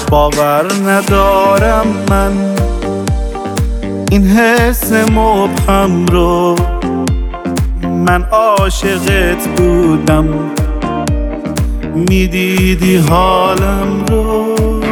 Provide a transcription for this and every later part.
باور ندارم من این حس مبهم رو. من عاشقت بودم، میدیدی حالم رو.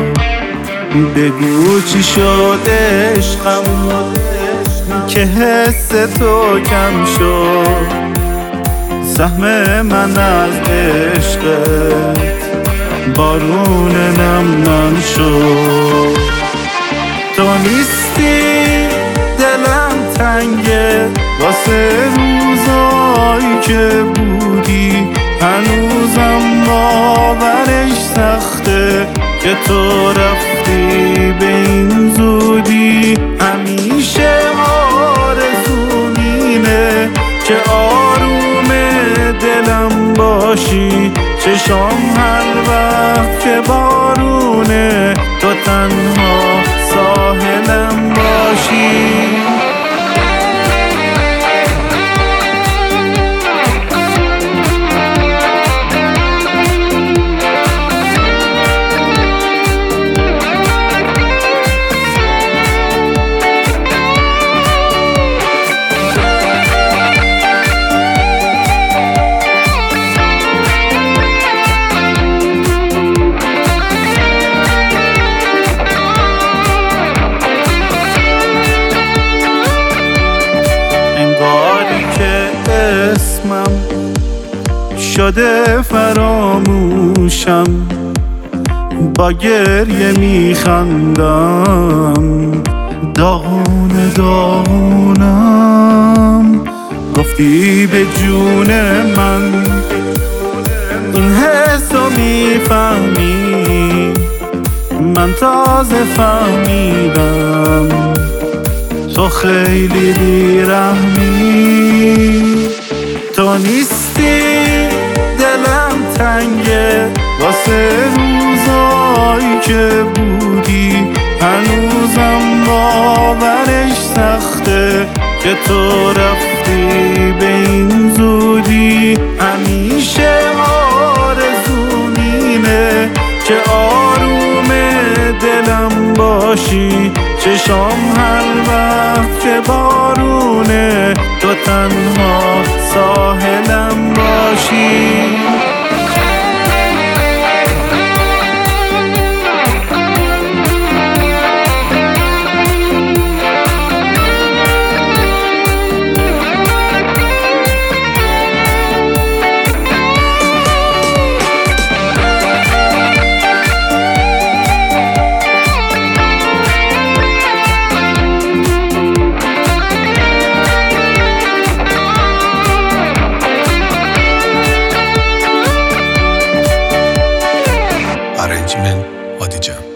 بگو چی شد عشقم که حس تو کم شد. سهم من از عشقت بارون نم شد. تو نیستی دلم تنگه واسه روزایی که بودی. هنوزم باورش سخته که تو رفتی به این زودی. همیشه آرزوم اینه که آروم دلم باشی. چشام هر وقت که بارونه تو تنها ساحلم باشی. شده فراموشم، با گریه میخندم. داغونه داغونم، گفتی به جون من این حسو میفهمی. من تازه فهمیدم تو خیلی بیرحمی. تو نیستی دلم تنگه واسه روزایی که بودی. هنوزم باورش سخته که تو رفتی به این زودی. همیشه آرزوم اینه که آروم دلم باشی. چشام هر وقت که بارونه تو تنها ساحلم باشی. Arrangement Hadi Can.